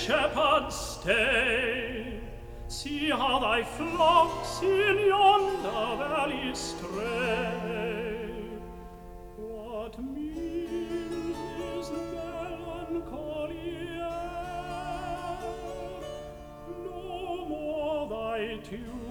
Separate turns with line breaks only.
shepherd, stay. See how thy flocks in yonder valley stray. What means this melancholy air? No more thy tune